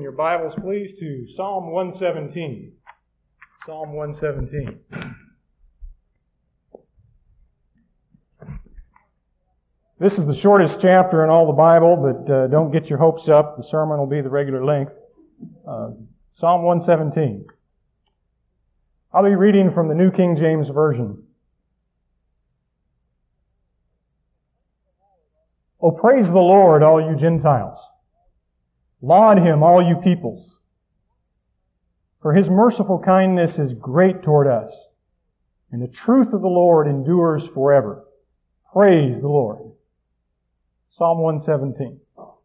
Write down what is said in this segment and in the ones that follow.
your Bibles, please, to Psalm 117. Psalm 117. This is the shortest chapter in all the Bible, but don't get your hopes up. The sermon will be the regular length. Psalm 117. I'll be reading from the New King James Version. O praise the Lord, all you Gentiles. Laud Him, all you peoples. For His merciful kindness is great toward us, and the truth of the Lord endures forever. Praise the Lord. Psalm 117.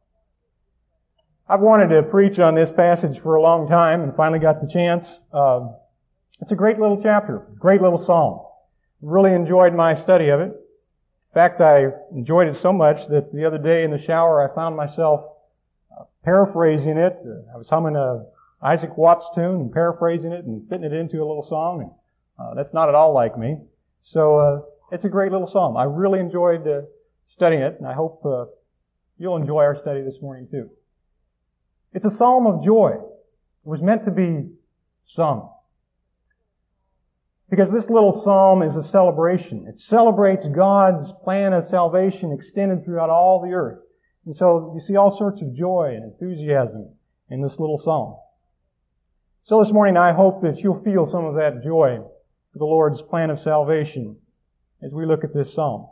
I've wanted to preach on this passage for a long time and finally got the chance. It's a great little chapter, great little psalm. Really enjoyed my study of it. In fact, I enjoyed it so much that the other day in the shower I found myself paraphrasing it. I was humming a Isaac Watts tune and paraphrasing it and fitting it into a little song. And that's not at all like me. So it's a great little psalm. I really enjoyed studying it, and I hope you'll enjoy our study this morning too. It's a psalm of joy. It was meant to be sung. Because this little psalm is a celebration. It celebrates God's plan of salvation extended throughout all the earth. And so you see all sorts of joy and enthusiasm in this little psalm. So this morning I hope that you'll feel some of that joy for the Lord's plan of salvation as we look at this psalm.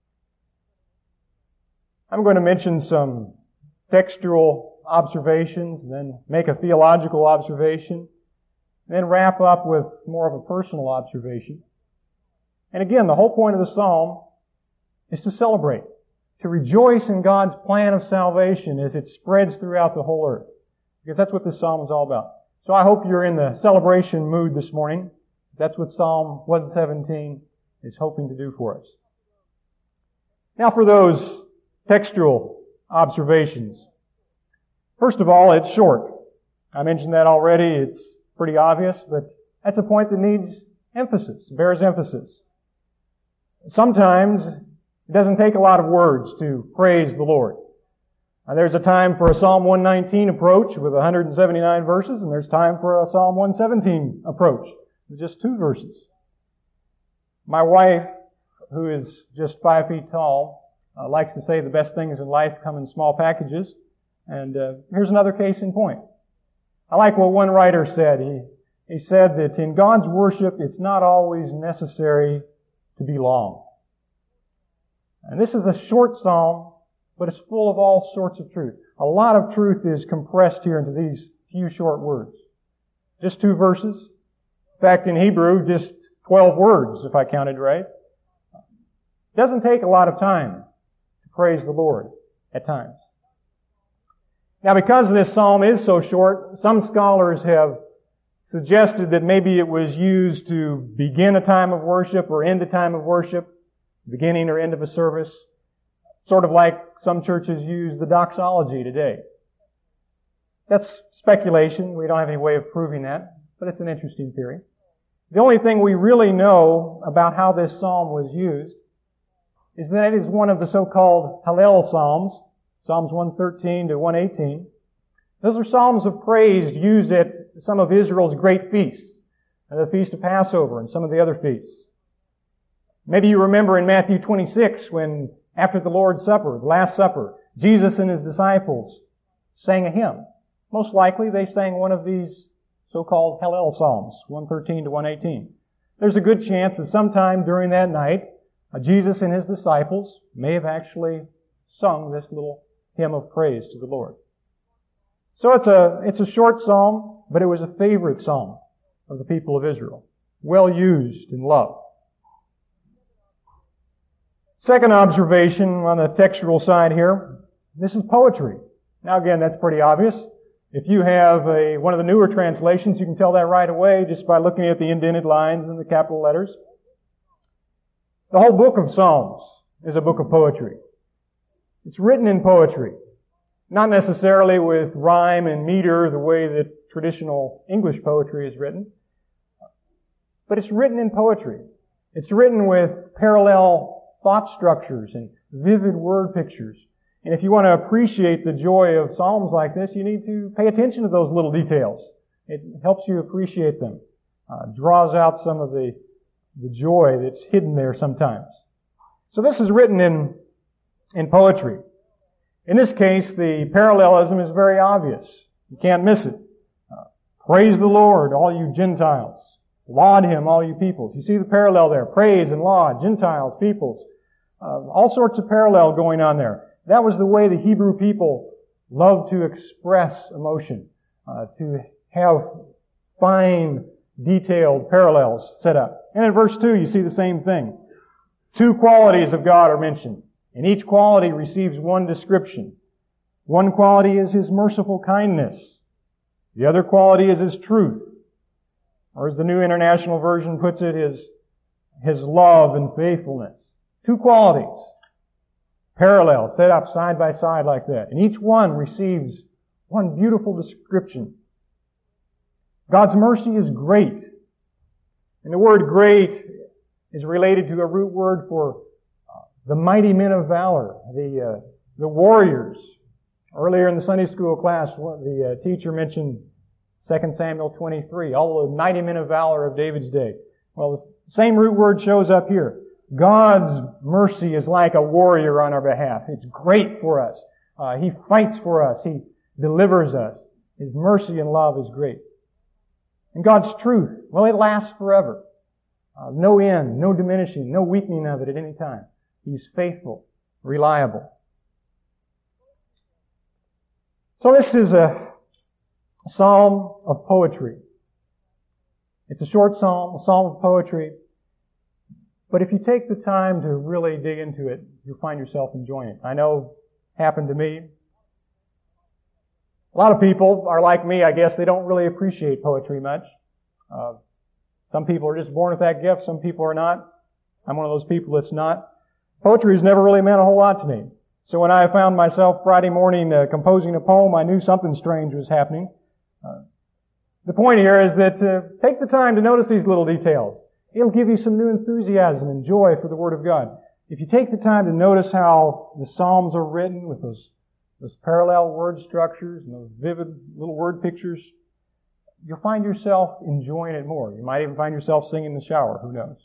I'm going to mention some textual observations, and then make a theological observation, and then wrap up with more of a personal observation. And again, the whole point of the psalm is to celebrate, to rejoice in God's plan of salvation as it spreads throughout the whole earth. Because that's what this psalm is all about. So I hope you're in the celebration mood this morning. That's what Psalm 117 is hoping to do for us. Now for those textual observations. First of all, it's short. I mentioned that already. It's pretty obvious, but that's a point that needs emphasis, bears emphasis. Sometimes it doesn't take a lot of words to praise the Lord. Now, there's a time for a Psalm 119 approach with 179 verses, and there's time for a Psalm 117 approach with just 2 verses. My wife, who is just 5 feet tall, likes to say the best things in life come in small packages. And here's another case in point. I like what one writer said. He said that in God's worship, it's not always necessary to be long. And this is a short psalm, but it's full of all sorts of truth. A lot of truth is compressed here into these few short words. Just 2 verses. In fact, in Hebrew, just 12 words, if I counted right. It doesn't take a lot of time to praise the Lord at times. Now, because this psalm is so short, some scholars have suggested that maybe it was used to begin a time of worship or end a time of worship, beginning or end of a service, sort of like some churches use the doxology today. That's speculation. We don't have any way of proving that, but it's an interesting theory. The only thing we really know about how this psalm was used is that it is one of the so-called Hallel psalms, Psalms 113 to 118. Those are psalms of praise used at some of Israel's great feasts, the Feast of Passover and some of the other feasts. Maybe you remember in Matthew 26 when, after the Lord's Supper, the Last Supper, Jesus and His disciples sang a hymn. Most likely they sang one of these so-called Hallel psalms, 113 to 118. There's a good chance that sometime during that night, Jesus and His disciples may have actually sung this little hymn of praise to the Lord. So it's a short psalm, but it was a favorite psalm of the people of Israel. Well used and loved. Second observation on the textual side here, this is poetry. Now again, that's pretty obvious. If you have one of the newer translations, you can tell that right away just by looking at the indented lines and the capital letters. The whole book of Psalms is a book of poetry. It's written in poetry. Not necessarily with rhyme and meter the way that traditional English poetry is written. But it's written in poetry. It's written with parallel thought structures and vivid word pictures. And if you want to appreciate the joy of Psalms like this, you need to pay attention to those little details. It helps you appreciate them. Draws out some of the joy that's hidden there sometimes. So this is written in poetry. In this case, the parallelism is very obvious. You can't miss it. Praise the Lord, all you Gentiles. Laud Him, all you peoples. You see the parallel there. Praise and laud, Gentiles, peoples. All sorts of parallel going on there. That was the way the Hebrew people loved to express emotion, to have fine, detailed parallels set up. And in verse 2, you see the same thing. Two qualities of God are mentioned, and each quality receives one description. One quality is His merciful kindness. The other quality is His truth. Or as the New International Version puts it, His love and faithfulness. Two qualities. Parallel, set up side by side like that. And each one receives one beautiful description. God's mercy is great. And the word great is related to a root word for the mighty men of valor, the warriors. Earlier in the Sunday school class, the teacher mentioned 2 Samuel 23, all the mighty men of valor of David's day. Well, the same root word shows up here. God's mercy is like a warrior on our behalf. It's great for us. He fights for us. He delivers us. His mercy and love is great. And God's truth, well, it lasts forever. No end, no diminishing, no weakening of it at any time. He's faithful, reliable. So this is a psalm of poetry. It's a short psalm, a psalm of poetry. But if you take the time to really dig into it, you'll find yourself enjoying it. I know it happened to me. A lot of people are like me, I guess. They don't really appreciate poetry much. Some people are just born with that gift. Some people are not. I'm one of those people that's not. Poetry has never really meant a whole lot to me. So when I found myself Friday morning composing a poem, I knew something strange was happening. The point here is that take the time to notice these little details. It'll give you some new enthusiasm and joy for the Word of God. If you take the time to notice how the Psalms are written with those parallel word structures and those vivid little word pictures, you'll find yourself enjoying it more. You might even find yourself singing in the shower. Who knows?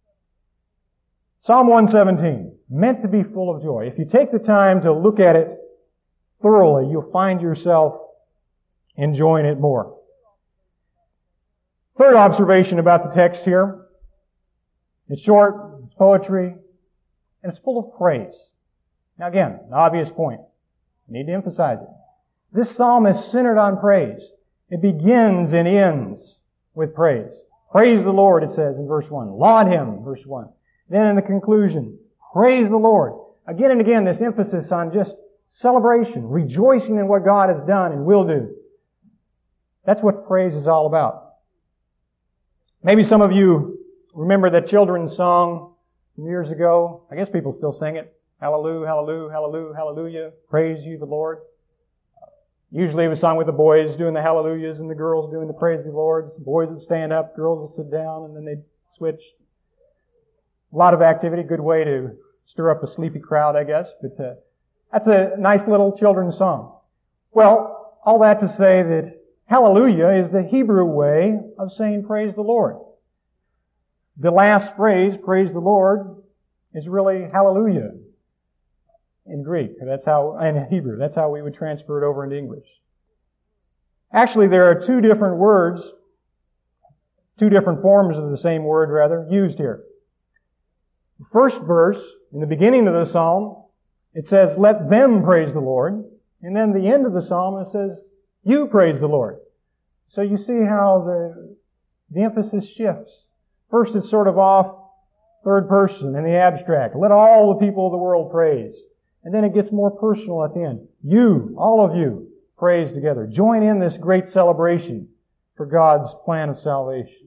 Psalm 117, meant to be full of joy. If you take the time to look at it thoroughly, you'll find yourself enjoying it more. Third observation about the text here. It's short, it's poetry, and it's full of praise. Now again, an obvious point. I need to emphasize it. This psalm is centered on praise. It begins and ends with praise. Praise the Lord, it says in verse 1. Laud Him, verse 1. Then in the conclusion, praise the Lord. Again and again, this emphasis on just celebration, rejoicing in what God has done and will do. That's what praise is all about. Maybe some of you remember that children's song from years ago. I guess people still sing it. Hallelujah, hallelujah, hallelujah, hallelujah. Praise you, the Lord. Usually it was sung with the boys doing the hallelujahs and the girls doing the praise the Lord. The boys would stand up, girls would sit down, and then they'd switch. A lot of activity, good way to stir up a sleepy crowd, I guess. But that's a nice little children's song. Well, all that to say that hallelujah is the Hebrew way of saying praise the Lord. The last phrase, praise the Lord, is really hallelujah in Greek. In Hebrew. That's how we would transfer it over into English. Actually, there are two different words, two different forms of the same word, rather, used here. The first verse, in the beginning of the psalm, it says, let them praise the Lord. And then the end of the psalm, it says, you praise the Lord. So you see how the emphasis shifts. First it's sort of off third person in the abstract. Let all the people of the world praise. And then it gets more personal at the end. You, all of you, praise together. Join in this great celebration for God's plan of salvation.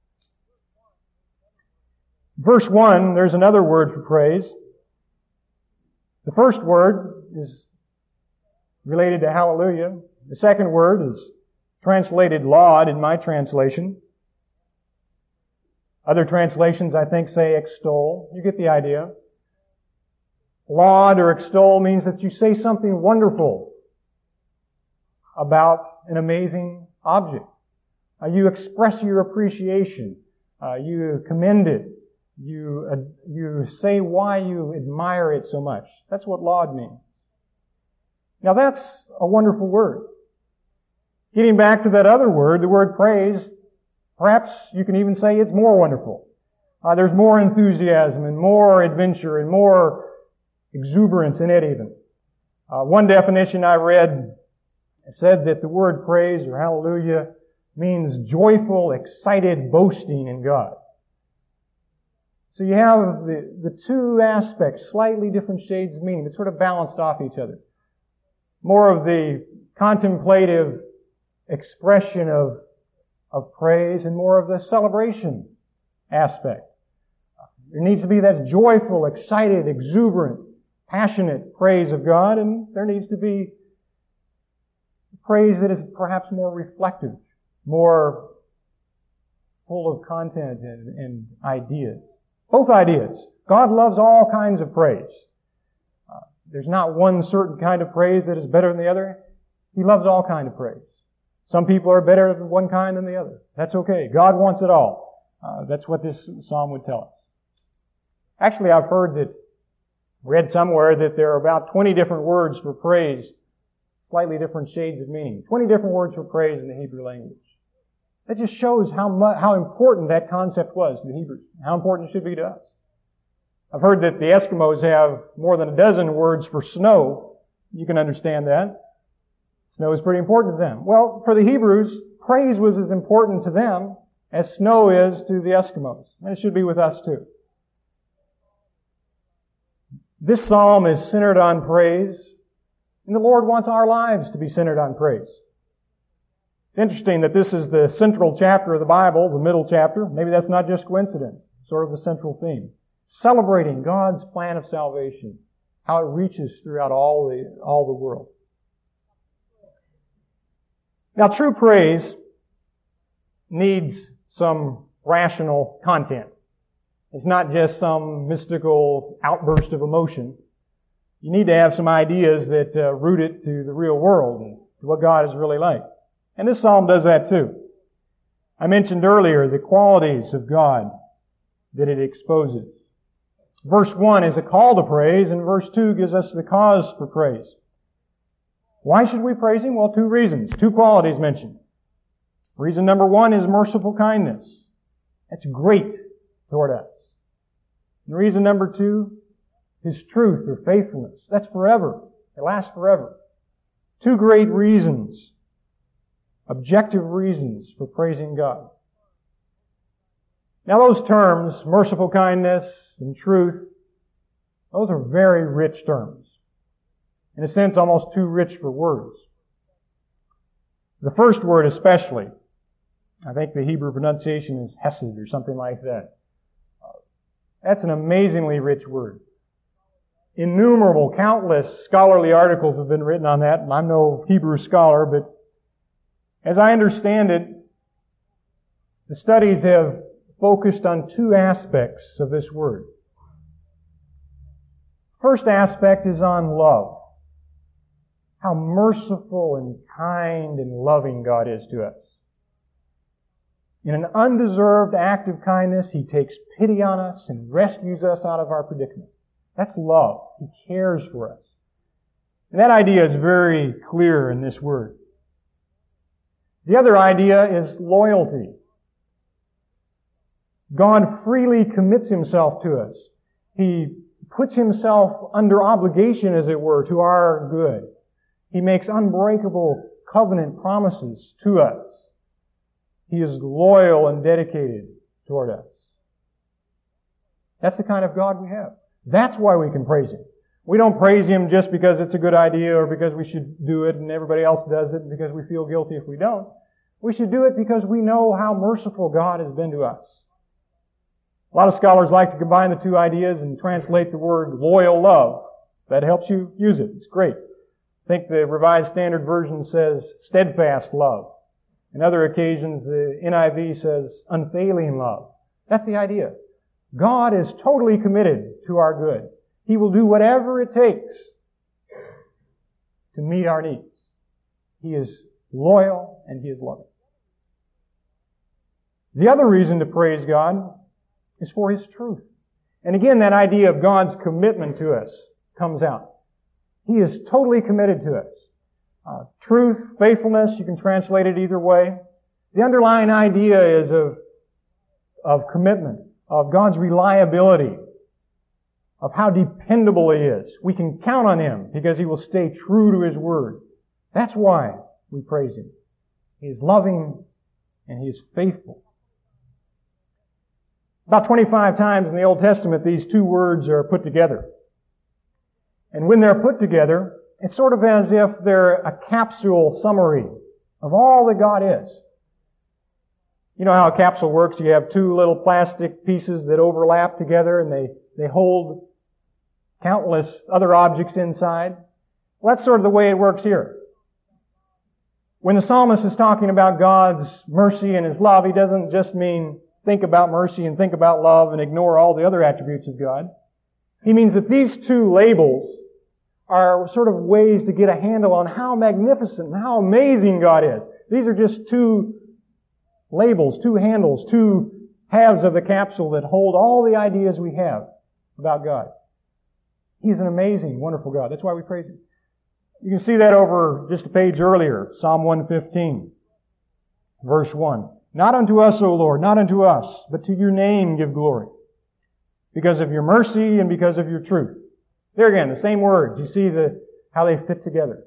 Verse 1, there's another word for praise. The first word is related to hallelujah. The second word is translated laud in my translation. Other translations, I think, say extol. You get the idea. Laud or extol means that you say something wonderful about an amazing object. You express your appreciation. You commend it. You say why you admire it so much. That's what laud means. Now that's a wonderful word. Getting back to that other word, the word praise, perhaps you can even say it's more wonderful. There's more enthusiasm and more adventure and more exuberance in it even. One definition I read said that the word praise or hallelujah means joyful, excited boasting in God. So you have the two aspects, slightly different shades of meaning, but sort of balanced off each other. More of the contemplative expression of praise and more of the celebration aspect. There needs to be that joyful, excited, exuberant, passionate praise of God, and there needs to be praise that is perhaps more reflective, more full of content and ideas. Both ideas. God loves all kinds of praise. There's not one certain kind of praise that is better than the other. He loves all kinds of praise. Some people are better at one kind than the other. That's okay. God wants it all. That's what this psalm would tell us. Actually, I've read somewhere that there are about 20 different words for praise, slightly different shades of meaning. 20 different words for praise in the Hebrew language. That just shows how important that concept was to the Hebrews, how important it should be to us. I've heard that the Eskimos have more than a dozen words for snow. You can understand that. Snow is pretty important to them. Well, for the Hebrews, praise was as important to them as snow is to the Eskimos. And it should be with us too. This psalm is centered on praise, and the Lord wants our lives to be centered on praise. It's interesting that this is the central chapter of the Bible, the middle chapter. Maybe that's not just coincidence, sort of the central theme. Celebrating God's plan of salvation, how it reaches throughout all the world. Now, true praise needs some rational content. It's not just some mystical outburst of emotion. You need to have some ideas that root it to the real world and to what God is really like. And this psalm does that too. I mentioned earlier the qualities of God that it exposes. Verse 1 is a call to praise, and verse 2 gives us the cause for praise. Why should we praise Him? Well, two reasons. Two qualities mentioned. Reason number 1 is merciful kindness. That's great toward us. And reason number 2, His truth or faithfulness. That's forever. It lasts forever. Two great reasons. Objective reasons for praising God. Now those terms, merciful kindness and truth, those are very rich terms. In a sense, almost too rich for words. The first word especially, I think the Hebrew pronunciation is hesed or something like that. That's an amazingly rich word. Innumerable, countless scholarly articles have been written on that. I'm no Hebrew scholar, but as I understand it, the studies have focused on two aspects of this word. First aspect is on love. How merciful and kind and loving God is to us. In an undeserved act of kindness, He takes pity on us and rescues us out of our predicament. That's love. He cares for us. And that idea is very clear in this word. The other idea is loyalty. God freely commits Himself to us. He puts Himself under obligation, as it were, to our good. He makes unbreakable covenant promises to us. He is loyal and dedicated toward us. That's the kind of God we have. That's why we can praise Him. We don't praise Him just because it's a good idea or because we should do it and everybody else does it and because we feel guilty if we don't. We should do it because we know how merciful God has been to us. A lot of scholars like to combine the two ideas and translate the word loyal love. That helps you use it. It's great. I think the Revised Standard Version says steadfast love. In other occasions, the NIV says unfailing love. That's the idea. God is totally committed to our good. He will do whatever it takes to meet our needs. He is loyal and He is loving. The other reason to praise God is for His truth. And again, that idea of God's commitment to us comes out. He is totally committed to us. Truth, faithfulness, you can translate it either way. The underlying idea is of commitment, of God's reliability, of how dependable He is. We can count on Him because He will stay true to His Word. That's why we praise Him. He is loving and He is faithful. About 25 times in the Old Testament, these two words are put together. And when they're put together, it's sort of as if they're a capsule summary of all that God is. You know how a capsule works? You have two little plastic pieces that overlap together and they hold countless other objects inside. Well, that's sort of the way it works here. When the psalmist is talking about God's mercy and His love, he doesn't just mean think about mercy and think about love and ignore all the other attributes of God. He means that these two labels are sort of ways to get a handle on how magnificent and how amazing God is. These are just two labels, two handles, two halves of the capsule that hold all the ideas we have about God. He's an amazing, wonderful God. That's why we praise Him. You can see that over just a page earlier, Psalm 115, verse 1. Not unto us, O Lord, not unto us, but to your name give glory, because of your mercy and because of your truth. There again, the same words. You see how they fit together.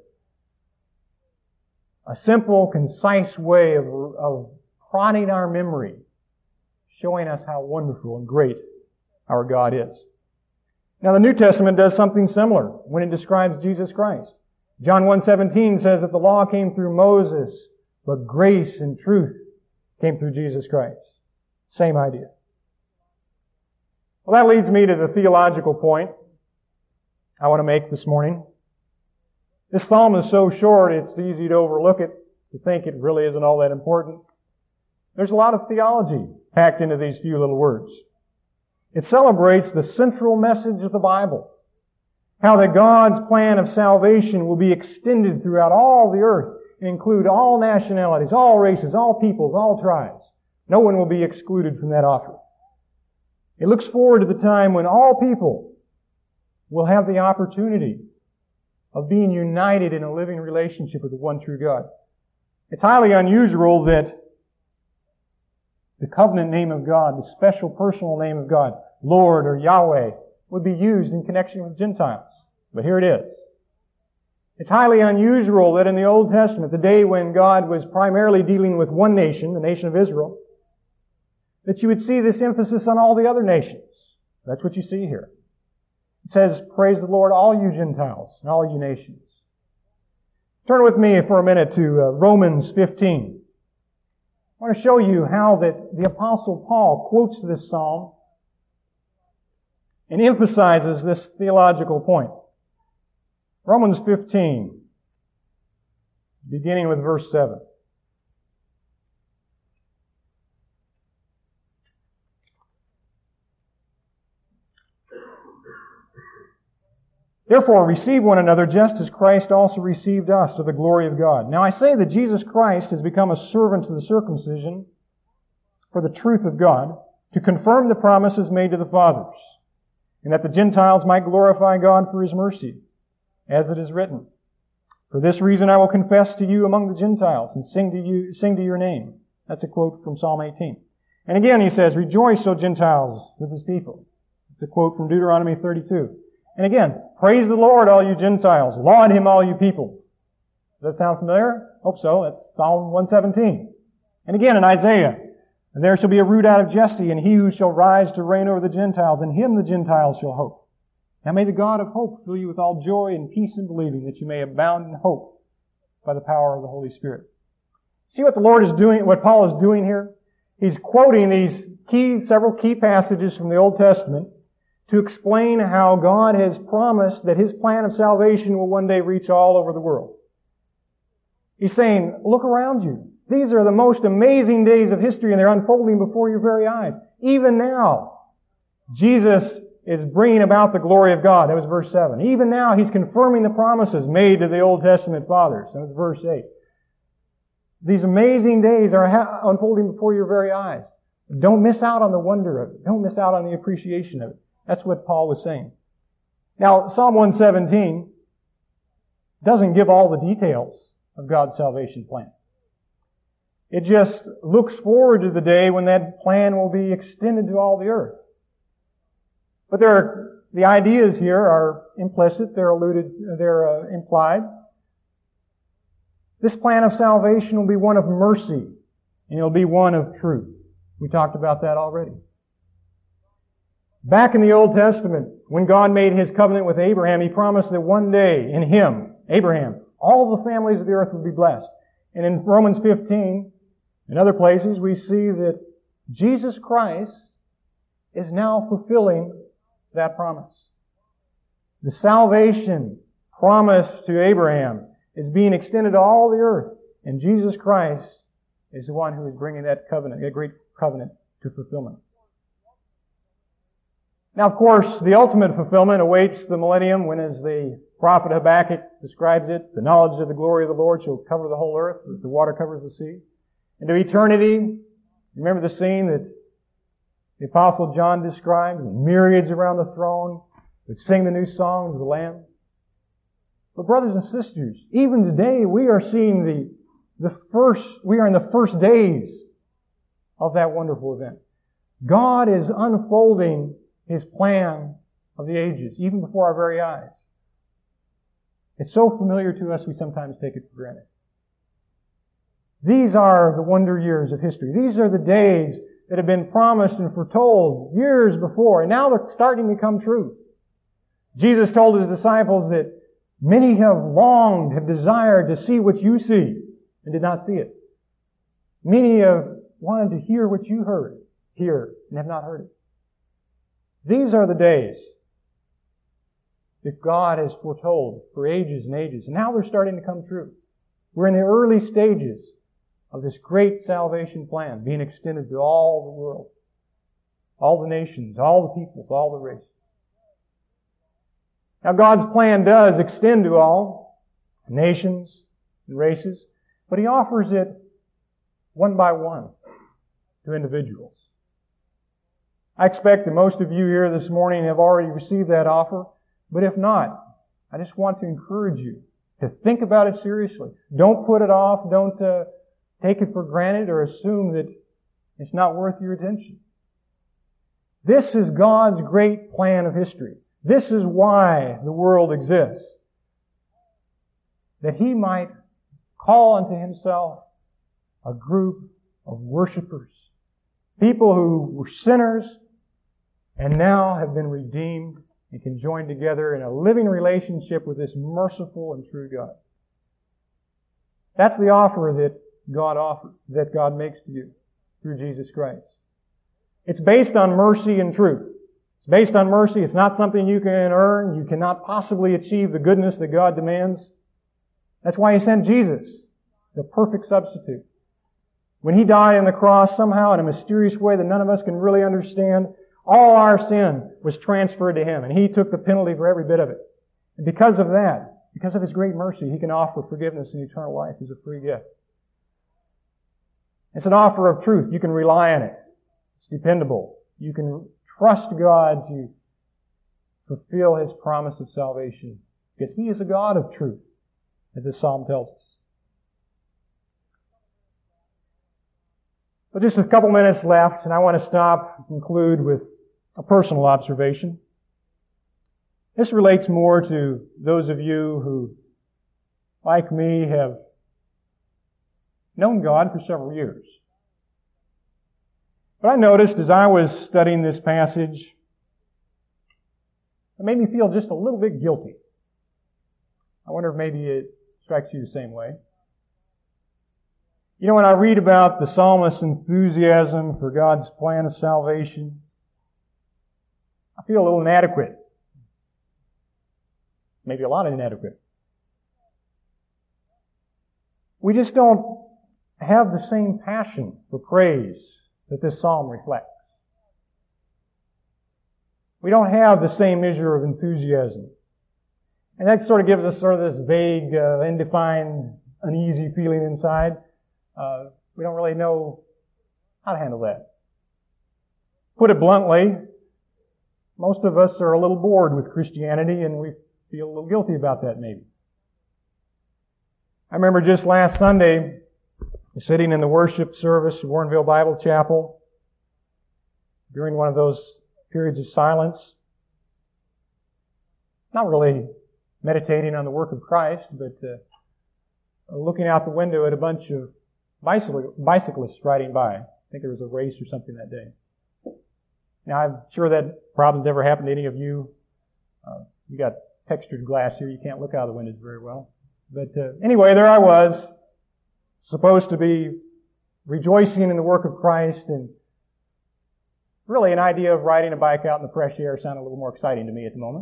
A simple, concise way of prodding our memory, showing us how wonderful and great our God is. Now the New Testament does something similar when it describes Jesus Christ. John 1:17 says that the law came through Moses, but grace and truth came through Jesus Christ. Same idea. Well, that leads me to the theological point I want to make this morning. This psalm is so short, it's easy to overlook it, to think it really isn't all that important. There's a lot of theology packed into these few little words. It celebrates the central message of the Bible. How that God's plan of salvation will be extended throughout all the earth and include all nationalities, all races, all peoples, all tribes. No one will be excluded from that offer. It looks forward to the time when all people will have the opportunity of being united in a living relationship with the one true God. It's highly unusual that the covenant name of God, the special personal name of God, Lord or Yahweh, would be used in connection with Gentiles. But here it is. It's highly unusual that in the Old Testament, the day when God was primarily dealing with one nation, the nation of Israel, that you would see this emphasis on all the other nations. That's what you see here. It says, praise the Lord, all you Gentiles and all you nations. Turn with me for a minute to Romans 15. I want to show you how that the Apostle Paul quotes this psalm and emphasizes this theological point. Romans 15, beginning with verse 7. Therefore, receive one another just as Christ also received us to the glory of God. Now I say that Jesus Christ has become a servant to the circumcision for the truth of God, to confirm the promises made to the fathers, and that the Gentiles might glorify God for His mercy, as it is written, for this reason I will confess to you among the Gentiles and sing to your name. That's a quote from Psalm 18. And again he says, rejoice, O Gentiles, with His people. It's a quote from Deuteronomy 32. And again, praise the Lord, all you Gentiles. Laud Him, all you people. Does that sound familiar? Hope so. That's Psalm 117. And again in Isaiah, and there shall be a root out of Jesse, and he who shall rise to reign over the Gentiles, and him the Gentiles shall hope. Now may the God of hope fill you with all joy and peace in believing, that you may abound in hope by the power of the Holy Spirit. See what the Lord is doing, what Paul is doing here? He's quoting these several key passages from the Old Testament to explain how God has promised that His plan of salvation will one day reach all over the world. He's saying, look around you. These are the most amazing days of history, and they're unfolding before your very eyes. Even now, Jesus is bringing about the glory of God. That was verse 7. Even now, He's confirming the promises made to the Old Testament fathers. That was verse 8. These amazing days are unfolding before your very eyes. Don't miss out on the wonder of it. Don't miss out on the appreciation of it. That's what Paul was saying. Now, Psalm 117 doesn't give all the details of God's salvation plan. It just looks forward to the day when that plan will be extended to all the earth. But the ideas here are implicit, they're implied. This plan of salvation will be one of mercy, and it'll be one of truth. We talked about that already. Back in the Old Testament, when God made His covenant with Abraham, He promised that one day in him, Abraham, all the families of the earth would be blessed. And in Romans 15, and other places, we see that Jesus Christ is now fulfilling that promise. The salvation promised to Abraham is being extended to all the earth, and Jesus Christ is the one who is bringing that covenant, that great covenant, to fulfillment. Now, of course, the ultimate fulfillment awaits the millennium when, as the prophet Habakkuk describes it, the knowledge of the glory of the Lord shall cover the whole earth as the water covers the sea. And to eternity, remember the scene that the Apostle John described, the myriads around the throne that sing the new song of the Lamb. But brothers and sisters, even today we are seeing we are in the first days of that wonderful event. God is unfolding His plan of the ages, even before our very eyes. It's so familiar to us we sometimes take it for granted. These are the wonder years of history. These are the days that have been promised and foretold years before, and now they're starting to come true. Jesus told His disciples that many have longed, have desired to see what you see, and did not see it. Many have wanted to hear what you hear, and have not heard it. These are the days that God has foretold for ages and ages, and now they're starting to come true. We're in the early stages of this great salvation plan being extended to all the world, all the nations, all the peoples, all the races. Now, God's plan does extend to all nations and races, but He offers it one by one to individuals. I expect that most of you here this morning have already received that offer, but if not, I just want to encourage you to think about it seriously. Don't put it off. Don't take it for granted or assume that it's not worth your attention. This is God's great plan of history. This is why the world exists. That He might call unto Himself a group of worshipers. People who were sinners and now have been redeemed and can join together in a living relationship with this merciful and true God. That's the offer that God makes to you through Jesus Christ. It's based on mercy and truth. It's based on mercy. It's not something you can earn. You cannot possibly achieve the goodness that God demands. That's why He sent Jesus, the perfect substitute. When He died on the cross, somehow in a mysterious way that none of us can really understand, all our sin was transferred to Him, and He took the penalty for every bit of it. And because of that, because of His great mercy, He can offer forgiveness and eternal life as a free gift. It's an offer of truth. You can rely on it. It's dependable. You can trust God to fulfill His promise of salvation, because He is a God of truth, as this psalm tells us. But just a couple minutes left, and I want to stop and conclude with a personal observation. This relates more to those of you who, like me, have known God for several years. But I noticed as I was studying this passage, it made me feel just a little bit guilty. I wonder if maybe it strikes you the same way. You know, when I read about the psalmist's enthusiasm for God's plan of salvation, I feel a little inadequate. Maybe a lot inadequate. We just don't have the same passion for praise that this psalm reflects. We don't have the same measure of enthusiasm. And that sort of gives us sort of this vague, undefined, uneasy feeling inside. We don't really know how to handle that. Put it bluntly, most of us are a little bored with Christianity, and we feel a little guilty about that maybe. I remember just last Sunday, sitting in the worship service at Warrenville Bible Chapel during one of those periods of silence. Not really meditating on the work of Christ, but looking out the window at a bunch of bicyclists riding by. I think there was a race or something that day. Now, I'm sure that problem's never happened to any of you. You got textured glass here. You can't look out of the windows very well. But anyway, there I was, supposed to be rejoicing in the work of Christ, and really an idea of riding a bike out in the fresh air sounded a little more exciting to me at the moment.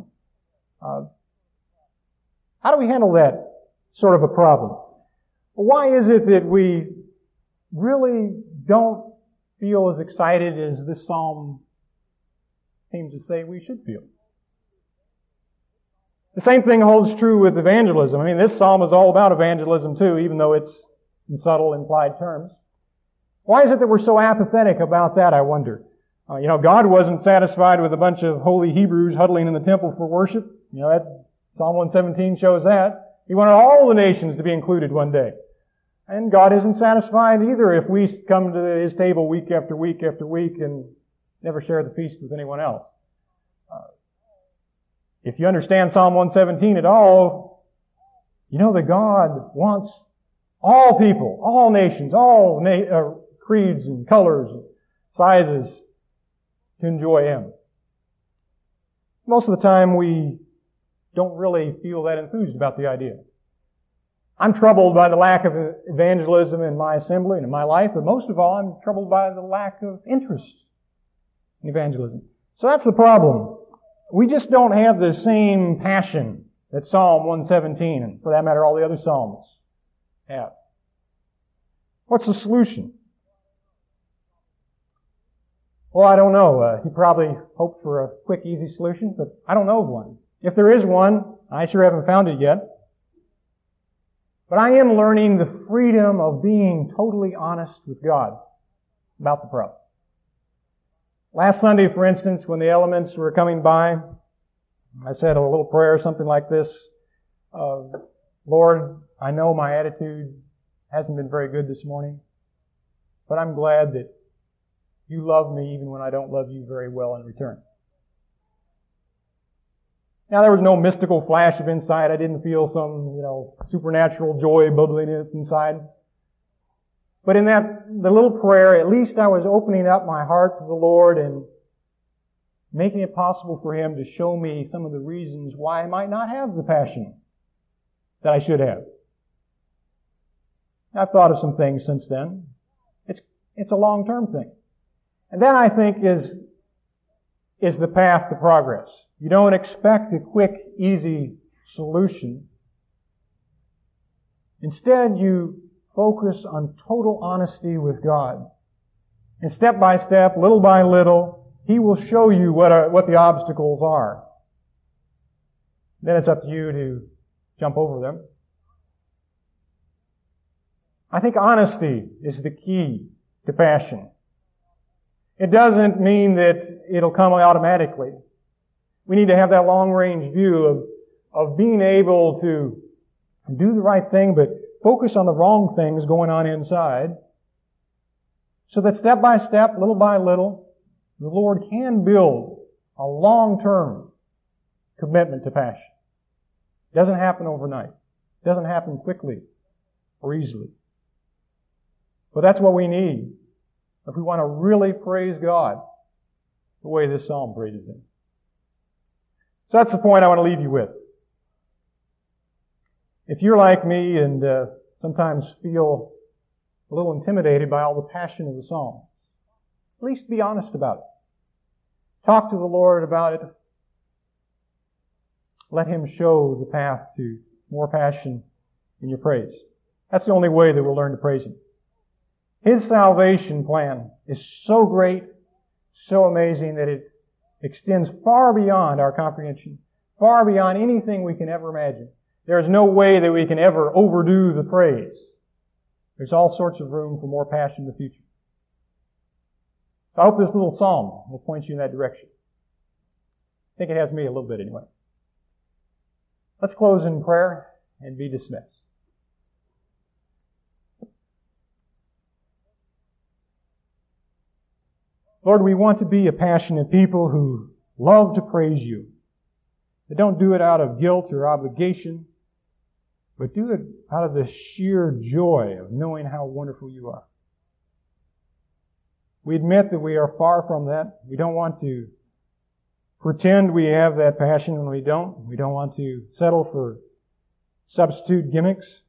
How do we handle that sort of a problem? Why is it that we really don't feel as excited as this psalm seems to say we should feel? The same thing holds true with evangelism. I mean, this psalm is all about evangelism too, even though it's in subtle, implied terms. Why is it that we're so apathetic about that, I wonder? God wasn't satisfied with a bunch of holy Hebrews huddling in the temple for worship. That Psalm 117 shows that. He wanted all the nations to be included one day. And God isn't satisfied either if we come to His table week after week after week and never share the feast with anyone else. If you understand Psalm 117 at all, you know that God wants all people, all nations, all creeds and colors and sizes to enjoy Him. Most of the time we don't really feel that enthused about the idea. I'm troubled by the lack of evangelism in my assembly and in my life, but most of all I'm troubled by the lack of interest in evangelism. So that's the problem. We just don't have the same passion that Psalm 117, and for that matter all the other Psalms, have. What's the solution? Well, I don't know. You probably hoped for a quick, easy solution, but I don't know of one. If there is one, I sure haven't found it yet. But I am learning the freedom of being totally honest with God about the problem. Last Sunday, for instance, when the elements were coming by, I said a little prayer, something like this. Lord, I know my attitude hasn't been very good this morning, but I'm glad that You love me even when I don't love You very well in return. Now, there was no mystical flash of insight. I didn't feel some, supernatural joy bubbling inside. But in the little prayer, at least I was opening up my heart to the Lord and making it possible for Him to show me some of the reasons why I might not have the passion that I should have. I've thought of some things since then. It's a long-term thing. And that, I think, is the path to progress. You don't expect a quick, easy solution. Instead, you focus on total honesty with God. And step by step, little by little, He will show you what the obstacles are. Then it's up to you to jump over them. I think honesty is the key to passion. It doesn't mean that it'll come automatically. We need to have that long-range view of being able to do the right thing, but focus on the wrong things going on inside, so that step by step, little by little, the Lord can build a long-term commitment to passion. It doesn't happen overnight. It doesn't happen quickly or easily. But that's what we need if we want to really praise God the way this psalm praises Him. So that's the point I want to leave you with. If you're like me and sometimes feel a little intimidated by all the passion of the psalm, at least be honest about it. Talk to the Lord about it. Let Him show the path to more passion in your praise. That's the only way that we'll learn to praise Him. His salvation plan is so great, so amazing that it extends far beyond our comprehension, far beyond anything we can ever imagine. There is no way that we can ever overdo the praise. There's all sorts of room for more passion in the future. So I hope this little psalm will point you in that direction. I think it has me a little bit anyway. Let's close in prayer and be dismissed. Lord, we want to be a passionate people who love to praise you. They don't do it out of guilt or obligation, but do it out of the sheer joy of knowing how wonderful you are. We admit that we are far from that. We don't want to pretend we have that passion when we don't. We don't want to settle for substitute gimmicks.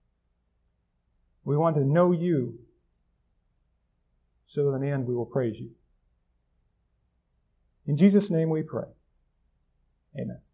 We want to know you so that in the end we will praise you. In Jesus' name we pray. Amen.